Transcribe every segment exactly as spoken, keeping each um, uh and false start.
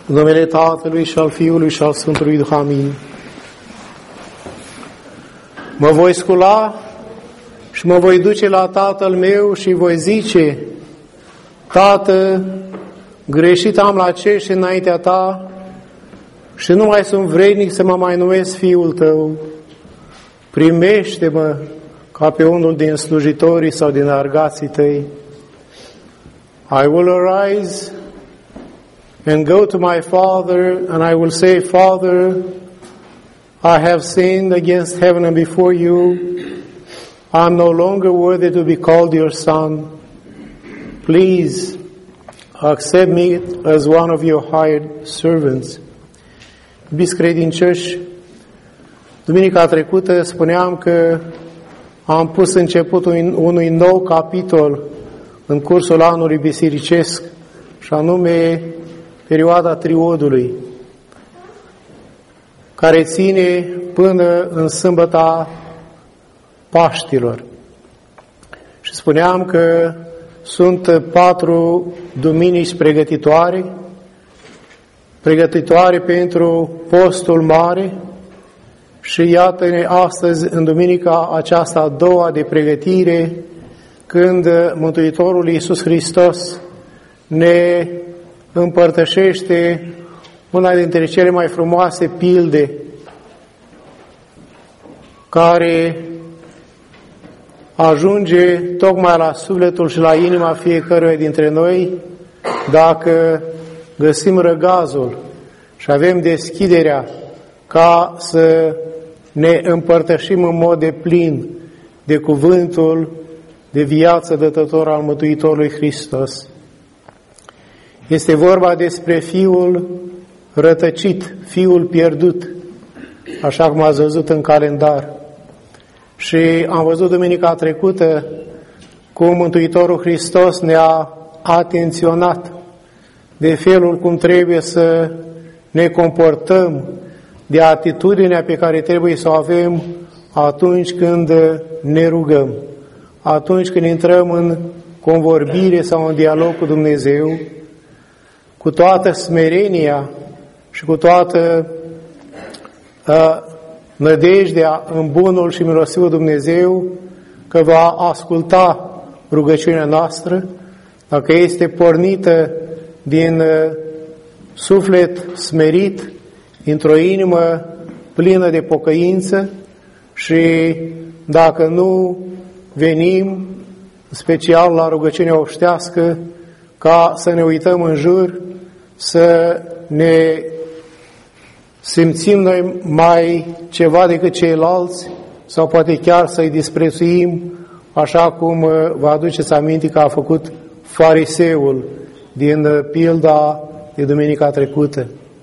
În numele Tatălui și al Fiului și al Sfântului Duh, amin. Mă voi scula și mă voi duce la Tatăl meu și voi zice: Tată, greșit am la cer și înaintea ta și nu mai sunt vrednic să mă mai numesc Fiul tău. Primește-mă ca pe unul din slujitorii sau din argații tăi. I will arise and go to my father, and I will say, Father, I have sinned against heaven and before you. I am no longer worthy to be called your son. Please accept me as one of your hired servants. Iubiți credincioși, duminica trecută spuneam că am pus începutul unui nou capitol în cursul anului bisericesc, și anume perioada triodului, care ține până în sâmbăta Paștilor. Și spuneam că sunt patru duminici pregătitoare, pregătitoare pentru postul mare, și iată-ne astăzi în duminica aceasta a doua de pregătire, când Mântuitorul Iisus Hristos ne împărtășește una dintre cele mai frumoase pilde care ajunge tocmai la sufletul și la inima fiecăruia dintre noi, dacă găsim răgazul și avem deschiderea ca să ne împărtășim în mod deplin de cuvântul de viață dătător al Mântuitorului Hristos. Este vorba despre Fiul rătăcit, Fiul pierdut, așa cum ați văzut în calendar. Și am văzut duminica trecută cum Mântuitorul Hristos ne-a atenționat de felul cum trebuie să ne comportăm, de atitudinea pe care trebuie să o avem atunci când ne rugăm, atunci când intrăm în convorbire sau în dialog cu Dumnezeu, cu toată smerenia și cu toată uh, nădejdea în bunul și milostivul Dumnezeu că va asculta rugăciunea noastră, dacă este pornită din uh, suflet smerit, dintr-o inimă plină de pocăință, și dacă nu venim special la rugăciunea obștească ca să ne uităm în jur, să ne simțim noi mai ceva decât ceilalți sau poate chiar să-i disprețuim, așa cum vă aduceți aminte că a făcut fariseul din pilda de duminica trecută.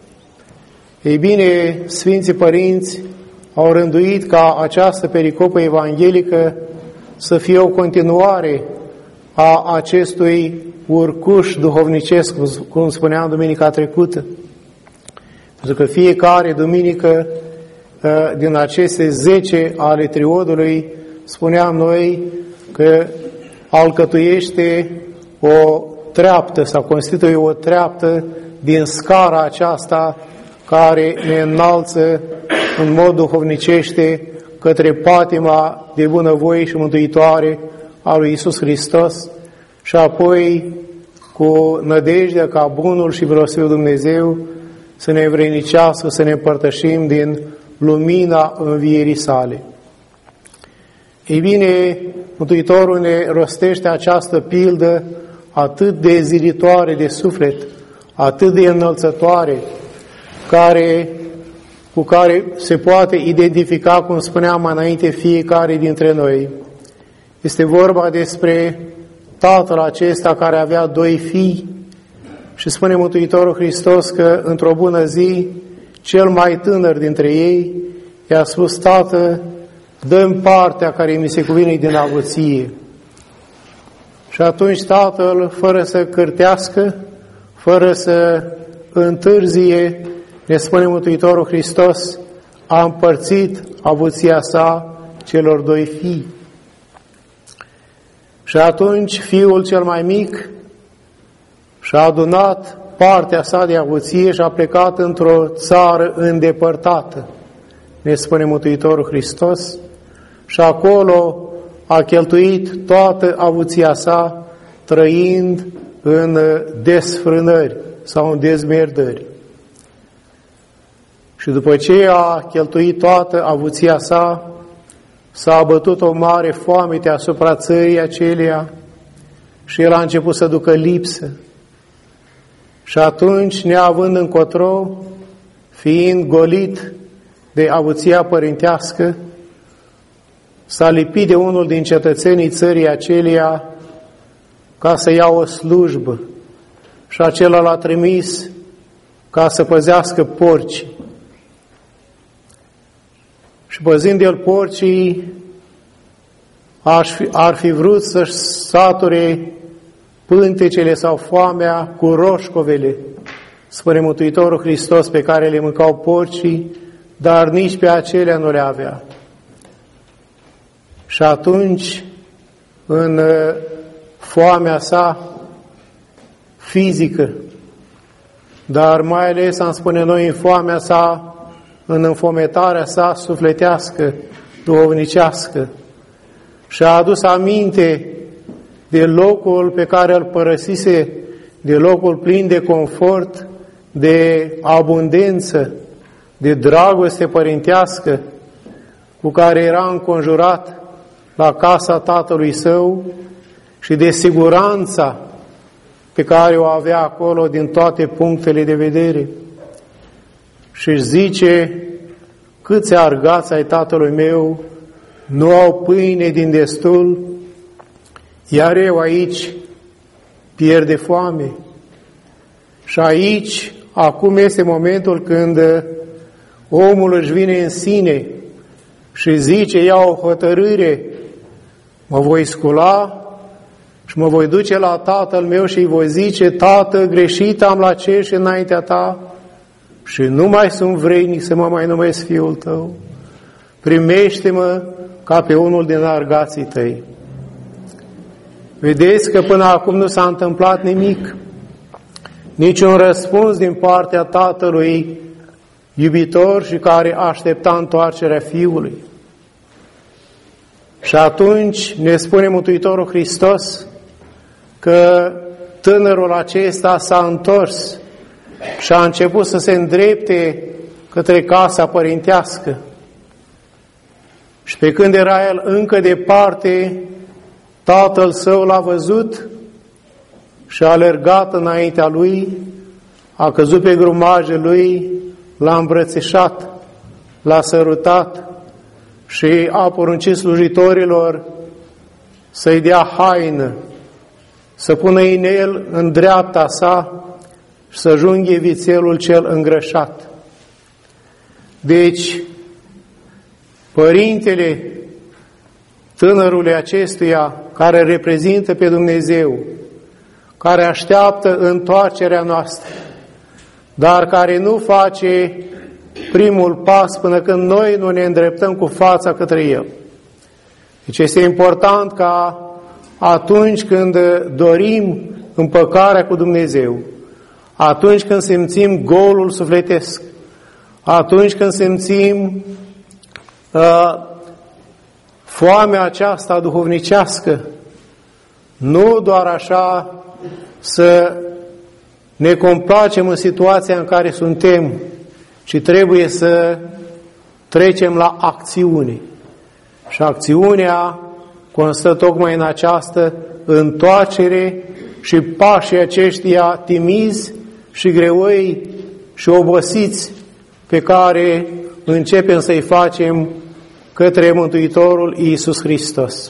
Ei bine, Sfinții Părinți au rânduit ca această pericopă evanghelică să fie o continuare a acestui urcuș duhovnicesc, cum spuneam duminica trecută. Pentru că fiecare duminică din aceste zece ale triodului, spuneam noi că alcătuiește o treaptă sau constituie o treaptă din scara aceasta care ne înalță în mod duhovnicește către patima de bunăvoie și mântuitoare a lui Iisus Hristos, și apoi cu nădejdea ca bunul și milostivul Dumnezeu să ne învrednicească, să ne împărtășim din lumina învierii sale. Ei bine, Mântuitorul ne rostește această pildă atât de zilitoare de suflet, atât de înălțătoare, care, cu care se poate identifica, cum spuneam mai înainte, fiecare dintre noi. Este vorba despre tatăl acesta care avea doi fii și spune Mântuitorul Hristos că într-o bună zi cel mai tânăr dintre ei i-a spus: Tată, dă-mi partea care mi se cuvine din avuție. Și atunci tatăl, fără să cârtească, fără să întârzie, ne spune Mântuitorul Hristos, a împărțit avuția sa celor doi fii. Și atunci fiul cel mai mic și-a adunat partea sa de avuție și a plecat într-o țară îndepărtată, ne spune Mântuitorul Hristos, și acolo a cheltuit toată avuția sa, trăind în desfrânări sau în dezmierdări. Și după ce a cheltuit toată avuția sa, s-a abătut o mare foamete asupra țării aceleia și el a început să ducă lipsă. Și atunci, neavând încotro, fiind golit de avuția părintească, s-a lipit de unul din cetățenii țării aceleia ca să ia o slujbă și acela l-a trimis ca să păzească porcii. Și păzind el porcii, ar fi vrut să-și sature pântecele sau foamea cu roșcovele, spune Mântuitorul Hristos, pe care le mâncau porcii, dar nici pe acelea nu le avea. Și atunci, în foamea sa fizică, dar mai ales, am spune noi, în foamea sa, în înfometarea sa sufletească, duhovnicească, și-a adus aminte de locul pe care îl părăsise, de locul plin de confort, de abundență, de dragoste părintească, cu care era înconjurat la casa tatălui său și de siguranța pe care o avea acolo din toate punctele de vedere. Și își zice, câți argați ai tatălui meu nu au pâine din destul, iar eu aici pierd de foame. Și aici, acum este momentul când omul își vine în sine și zice, iau o hotărâre, mă voi scula și mă voi duce la tatăl meu și îi voi zice, Tată, greșit am la cer și înaintea ta și nu mai sunt vrednic să mă mai numesc fiul tău. Primește-mă ca pe unul din argații tăi. Vedeți că până acum nu s-a întâmplat nimic, niciun răspuns din partea tatălui iubitor și care aștepta întoarcerea fiului. Și atunci ne spune Mântuitorul Hristos că tânărul acesta s-a întors și a început să se îndrepte către casa părintească. Și pe când era el încă departe, tatăl său l-a văzut și a alergat înaintea lui, a căzut pe grumajul lui, l-a îmbrățișat, l-a sărutat și a poruncit slujitorilor să-i dea haină, să pună inel în dreapta sa și să junghe vițelul cel îngrășat. Deci, părintele tânărului acestuia, care reprezintă pe Dumnezeu, care așteaptă întoarcerea noastră, dar care nu face primul pas până când noi nu ne îndreptăm cu fața către El. Deci este important ca atunci când dorim împăcarea cu Dumnezeu, atunci când simțim golul sufletesc, atunci când simțim uh, foamea aceasta duhovnicească, nu doar așa să ne complacem în situația în care suntem, ci trebuie să trecem la acțiune. Și acțiunea constă tocmai în această întoarcere și pașii aceștia timizi și greoi și obosiți pe care începem să-i facem către Mântuitorul Iisus Hristos.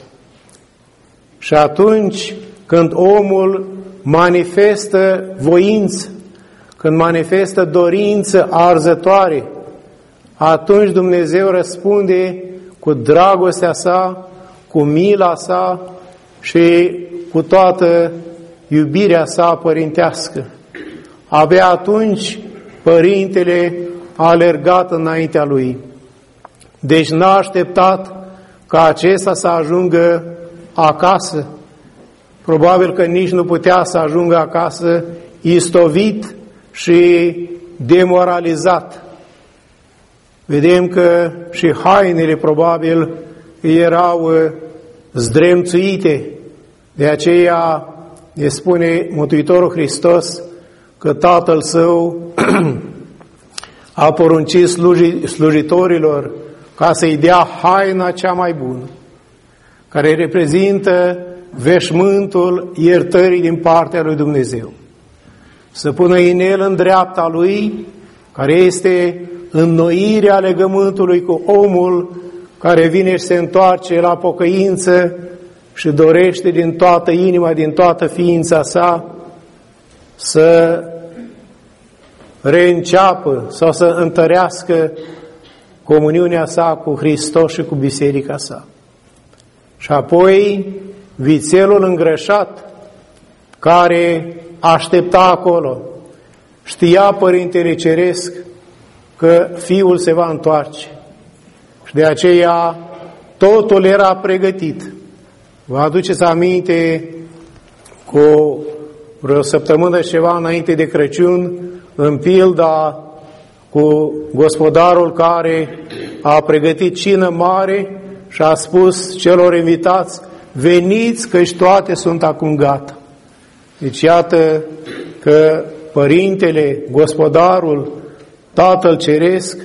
Și atunci când omul manifestă voință, când manifestă dorință arzătoare, atunci Dumnezeu răspunde cu dragostea sa, cu mila sa și cu toată iubirea sa părintească. Abia atunci părintele a alergat înaintea lui. Deci n-a așteptat ca acesta să ajungă acasă. Probabil că nici nu putea să ajungă acasă istovit și demoralizat. Vedem că și hainele probabil erau zdremțuite. De aceea ne spune Mântuitorul Hristos că Tatăl Său a poruncit sluji, slujitorilor ca să-i dea haina cea mai bună, care reprezintă veșmântul iertării din partea lui Dumnezeu. Să pună inel în dreapta lui, care este înnoirea legământului cu omul care vine și se întoarce la pocăință și dorește din toată inima, din toată ființa sa să reînceapă sau să întărească comuniunea sa cu Hristos și cu biserica sa. Și apoi vițelul îngrășat care aștepta acolo, știa Părintele Ceresc că Fiul se va întoarce și de aceea totul era pregătit. Vă aduceți aminte, cu vreo săptămână și ceva înainte de Crăciun, în pilda cu gospodarul care a pregătit cină mare și a spus celor invitați: veniți, căci toate sunt acum gata. Deci iată că Părintele, gospodarul, Tatăl Ceresc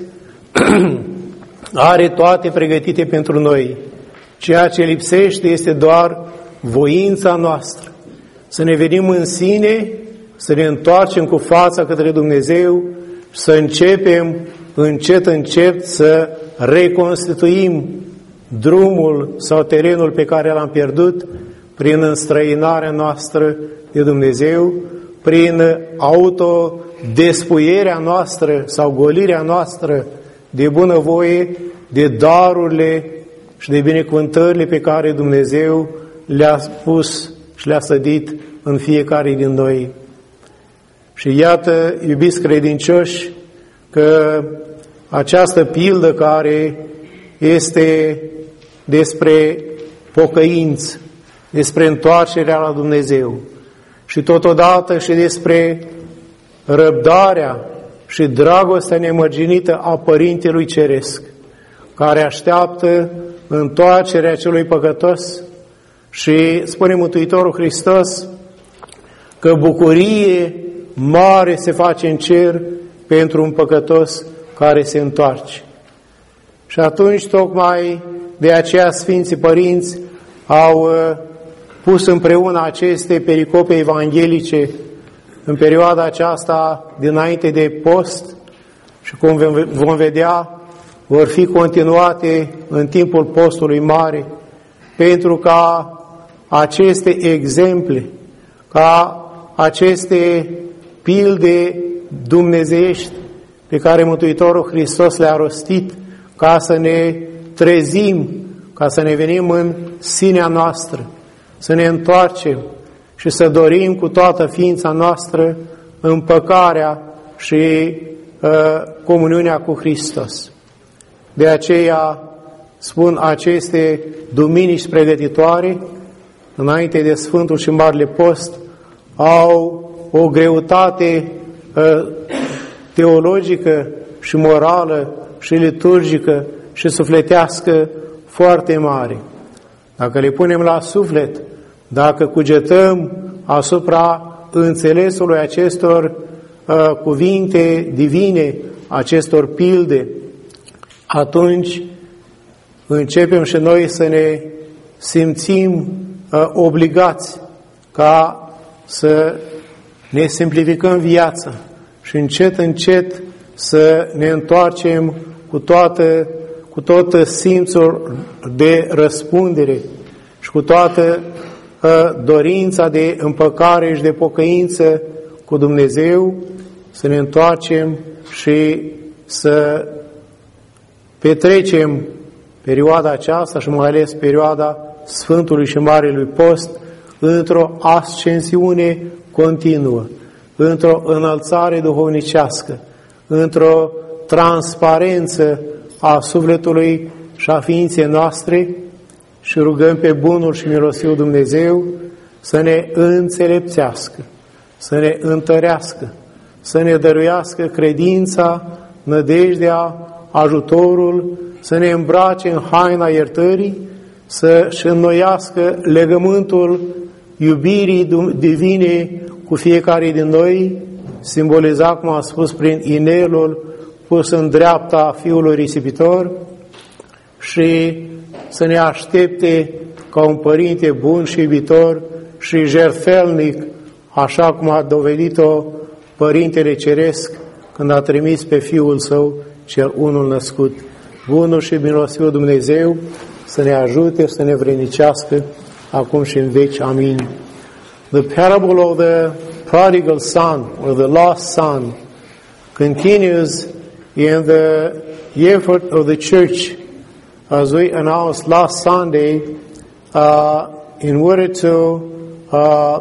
are toate pregătite pentru noi. Ceea ce lipsește este doar voința noastră. Să ne venim în sine, să ne întoarcem cu fața către Dumnezeu, să începem încet, încet să reconstituim drumul sau terenul pe care l-am pierdut prin înstrăinarea noastră de Dumnezeu, prin autodespuierea noastră sau golirea noastră de bunăvoie de darurile și de binecuvântările pe care Dumnezeu le-a pus și le-a sădit în fiecare din noi. Și iată, iubiți credincioși, că această pildă care este despre pocăință, despre întoarcerea la Dumnezeu și totodată și despre răbdarea și dragostea nemărginită a Părintelui Ceresc, care așteaptă întoarcerea celui păcătos și spune Mântuitorul Hristos că bucurie mare se face în cer pentru un păcătos care se întoarce. Și atunci, tocmai de aceea Sfinții Părinți au pus împreună aceste pericope evanghelice în perioada aceasta dinainte de post și, cum vom vedea, vor fi continuate în timpul postului mare, pentru ca aceste exemple, ca aceste pilde dumnezeiești pe care Mântuitorul Hristos le-a rostit, ca să ne trezim, ca să ne venim în sinea noastră, să ne întoarcem și să dorim cu toată ființa noastră împăcarea și uh, comuniunea cu Hristos. De aceea spun, aceste duminici pregătitoare, înainte de Sfântul și Marele Post, au o greutate uh, teologică și morală și liturgică și sufletească foarte mare. Dacă le punem la suflet, dacă cugetăm asupra înțelesului acestor uh, cuvinte divine, acestor pilde, atunci începem și noi să ne simțim uh, obligați ca să ne simplificăm viața și încet, încet să ne întoarcem cu, toată, cu tot simțul de răspundere și cu toată uh, dorința de împăcare și de pocăință cu Dumnezeu, să ne întoarcem și să petrecem perioada aceasta și mai ales perioada Sfântului și Marelui Post într-o ascensiune continuă, într-o înălțare duhovnicească, într-o transparență a sufletului și a ființei noastre și rugăm pe bunul și milostivul Dumnezeu să ne înțelepțească, să ne întărească, să ne dăruiască credința, nădejdea, ajutorul, să ne îmbrace în haina iertării, să-și înnoiască legământul iubirii divine cu fiecare din noi, simbolizat, cum a spus, prin inelul pus în dreapta Fiului risipitor, și să ne aștepte ca un părinte bun și iubitor și jertfelnic, așa cum a dovedit-o Părintele Ceresc când a trimis pe Fiul Său cel unul născut. Bunul și milostivul Dumnezeu să ne ajute, să ne vrenicească acum și în veci. Amin. The parable of the prodigal son, or the lost son, continues in the effort of the church, as we announced last Sunday, uh, in order to uh,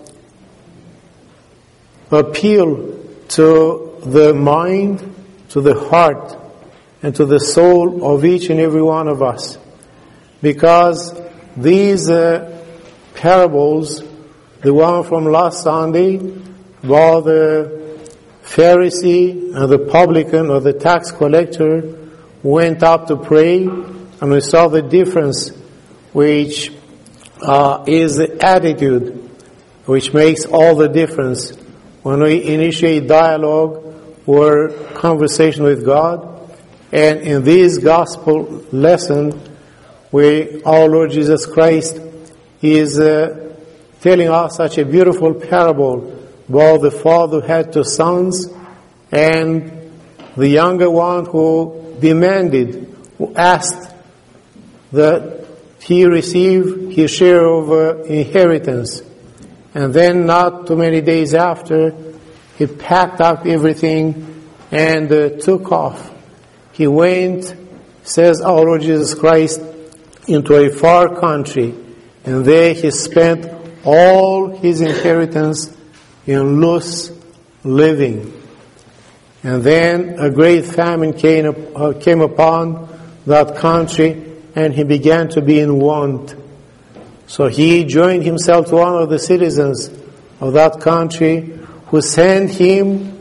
appeal to the mind, to the heart, and to the soul of each and every one of us. Because these uh, parables, the one from last Sunday about the Pharisee and the publican or the tax collector went up to pray, and we saw the difference, which uh, is the attitude, which makes all the difference when we initiate dialogue or conversation with God. And in this gospel lesson, where our Lord Jesus Christ is uh, telling us such a beautiful parable about the father who had two sons, and the younger one who demanded, who asked that he receive his share of uh, inheritance. And then not too many days after, he packed up everything and uh, took off. He went, says our Lord Jesus Christ, into a far country, and there he spent all his inheritance in loose living. And then a great famine came, uh, came upon that country, and he began to be in want. So he joined himself to one of the citizens of that country, who sent him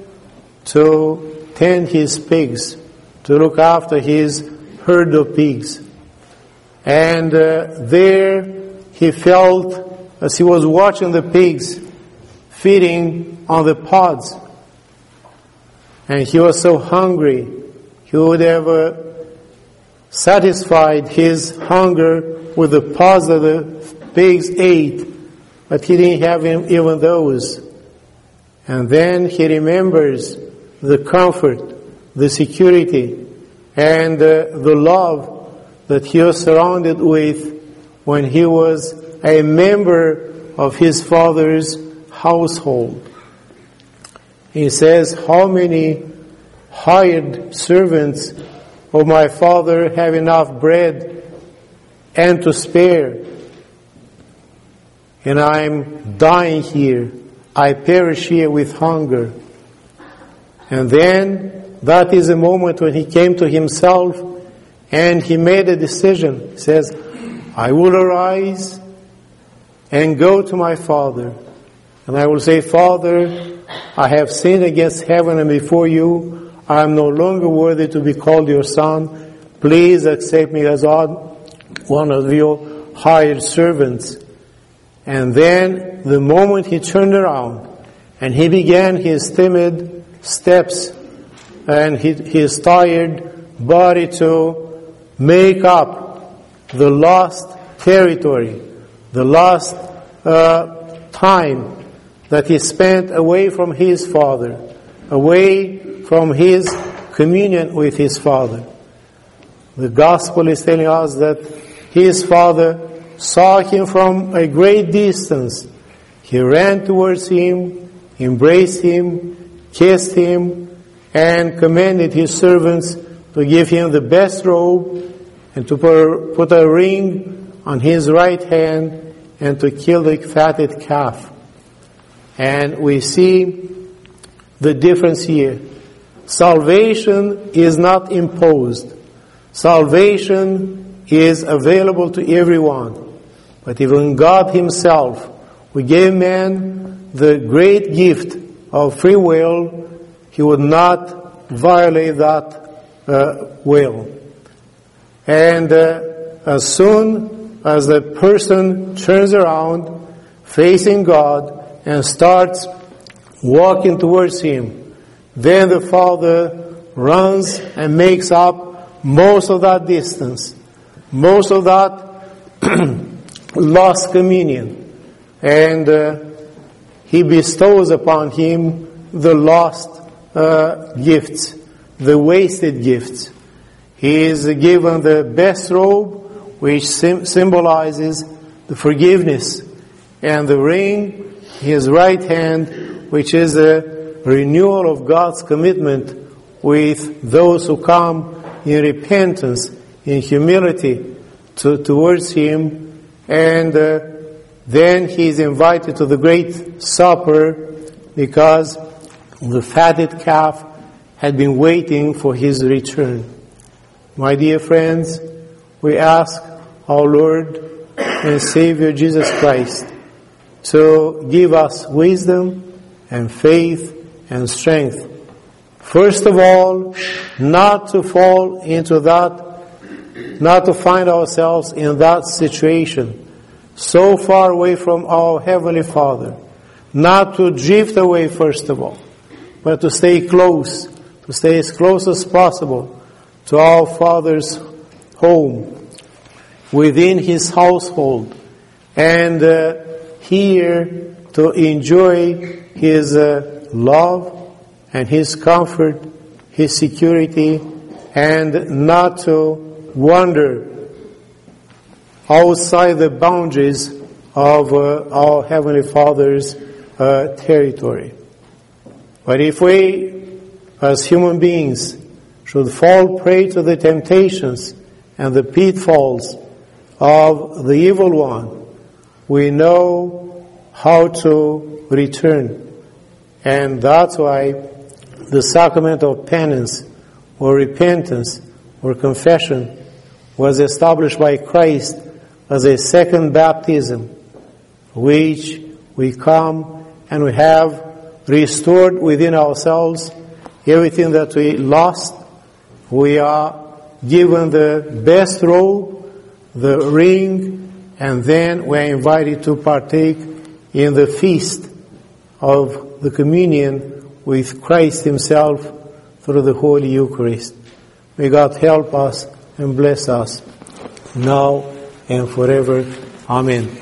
to tend his pigs, to look after his herd of pigs. And uh, there he felt, as he was watching the pigs feeding on the pods, and he was so hungry, he would have uh, satisfied his hunger with the pods that the pigs ate, but he didn't have even those. And then he remembers the comfort, the security, and uh, the love that he was surrounded with when he was a member of his father's household. He says, how many hired servants of my father have enough bread and to spare? And I'm dying here. I perish here with hunger. And then that is a moment when he came to himself and he made a decision. He says, I will arise and go to my father. And I will say, Father, I have sinned against heaven and before you. I am no longer worthy to be called your son. Please accept me as one of your hired servants. And then the moment he turned around and he began his timid steps and his tired body to make up the lost territory, the lost uh, time that he spent away from his father, away from his communion with his father. The gospel is telling us that his father saw him from a great distance. He ran towards him, embraced him, kissed him, and commanded his servants to give him the best robe and to put a ring on his right hand and to kill the fatted calf. And we see the difference here. Salvation is not imposed. Salvation is available to everyone. But even God himself, who gave man the great gift of free will, he would not violate that uh, will. And uh, as soon as the person turns around, facing God, and starts walking towards Him, then the Father runs and makes up most of that distance, most of that lost communion. And uh, He bestows upon him the lost uh, gifts, the wasted gifts. He is given the best robe, which sim- symbolizes the forgiveness, and the ring, his right hand, which is a renewal of God's commitment with those who come in repentance, in humility to, towards Him. And uh, then he is invited to the great supper because the fatted calf had been waiting for his return. My dear friends, we ask our Lord and Savior Jesus Christ to give us wisdom and faith and strength. First of all, not to fall into that, not to find ourselves in that situation, so far away from our Heavenly Father. Not to drift away, first of all, but to stay close, to stay as close as possible to our Father's home, within His household, and uh, here to enjoy His uh, love and His comfort, His security, and not to wander outside the boundaries of uh, our Heavenly Father's uh, territory. But if we, as human beings, should fall prey to the temptations and the pitfalls of the evil one, we know how to return. And that's why the sacrament of penance or repentance or confession was established by Christ as a second baptism, which we come and we have restored within ourselves everything that we lost. We are given the best robe, the ring, and then we are invited to partake in the feast of the communion with Christ Himself through the Holy Eucharist. May God help us and bless us now and forever. Amen.